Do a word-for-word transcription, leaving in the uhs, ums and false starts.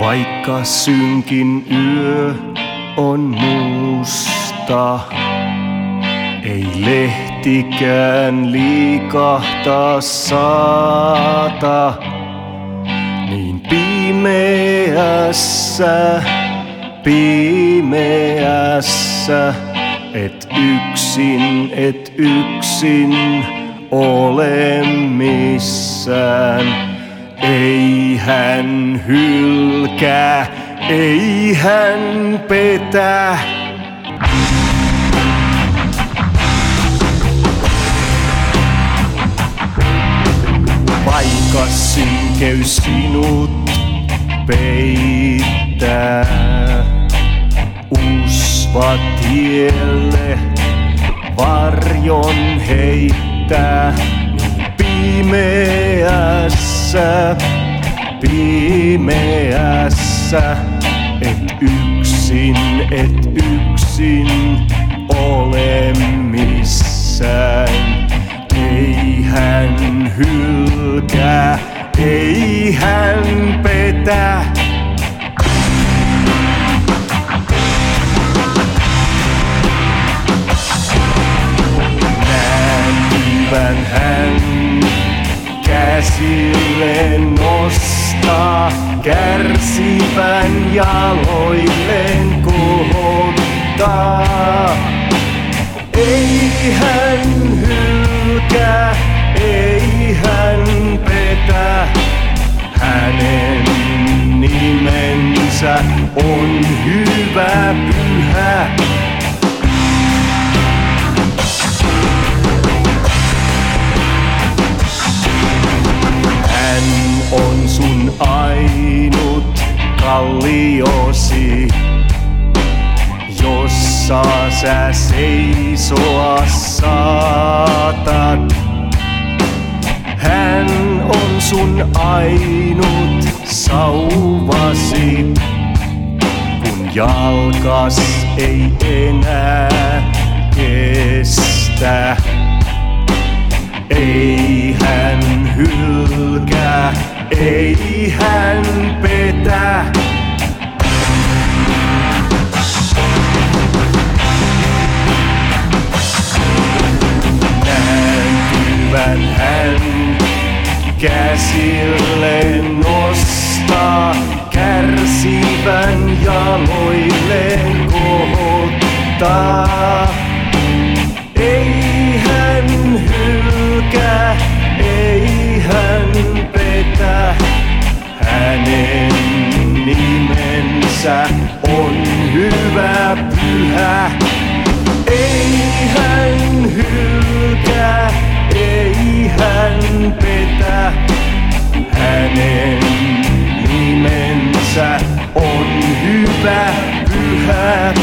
Vaikka synkin yö on musta, ei lehtikään liikahtaa saata. Niin pimeässä, pimeässä, et yksin, et yksin ole missään. Ei hän hylkää, ei hän petä. Vaikka synkeys sinut peittää, usva tielle varjon heittää. Niin pimeässä, pimeässä, et yksin, et yksin ole missään. Ei hän hylkää, ei hän petä. Näkyvän hän käsille nostaa, kärsivän jaloilleen kohottaa. Ei hän hylkää, ei hän petä. Hänen nimensä on hyvä, pyhä. Hän on sun ainut kalliosi, jossa sä seisoa saatat. Hän on sun ainut sauvasi, kun jalkas ei enää kestä. Ei hän hylkää, ei hän petä. Näkyvän hän käsille nostaa, kärsivän jaloilleen kohottaa. Ei hän hylkää, ei hän petä. Hänen nimensä on hyvä, pyhä. Ei hän hylkää, ei hän petä. Hänen nimensä on hyvä, pyhä.